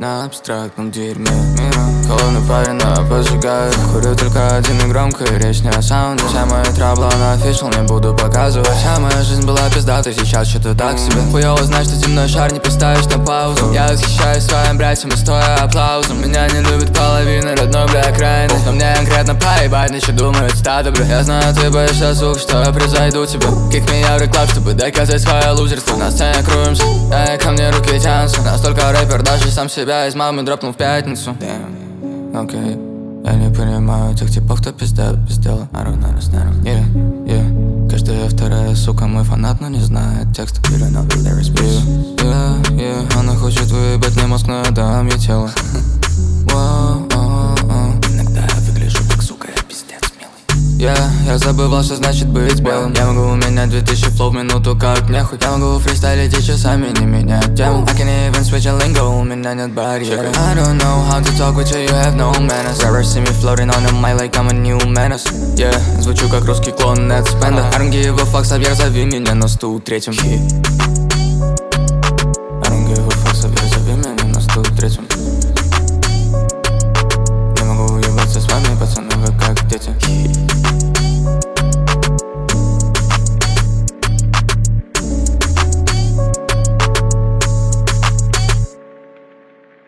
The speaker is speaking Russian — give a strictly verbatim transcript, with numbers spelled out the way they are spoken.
на абстрактном дерьме мира. Колонны правильно поджигают, курю только один и громкая речь не о саунде. Вся моя трабла на офишал, не буду показывать. Вся моя жизнь была пиздатой, сейчас что-то так себе. Хуёво знать, что земной шар не поставишь на паузу. Я восхищаюсь своим братьям и стоя аплаузом. Меня не любит половина родной, бля, окраины. Но мне конкретно поебать, ничего думают стадо, бля. Я знаю, ты боишься звук, что я превзойду тебя. Кик меня в реклам, чтобы доказать свое лузерство. На сцене кружимся, да и ко мне руки тянутся. Настолько рэпер, даже сам себя из мамы дропнул в пятницу. Damn, окей, okay. Я не понимаю тех типов, кто пизда пиздела. I don't understand, yeah, yeah. Каждая вторая сука мой фанат, но не знает текст. You don't know the lyrics, bitch. Yeah, yeah, yeah. Она хочет выебать мне мозг, но я дам ей тело. Wow, oh, oh. Иногда я выгляжу как сука, я пиздец милый. Yeah, я забывал, что значит быть белым. Я могу менять две тысячи флоу в минуту, как мне хоть. Я могу фристайлить и часами не менять тему. I can even switch a lingo, у меня нет барьера. I don't know how to talk with you, you have no manners. Ever see me floating on the mic like I'm a new menace. Yeah, звучу как русский клон Нед Спенда. I don't give a fuck, Савьер, зови меня на сто третьем.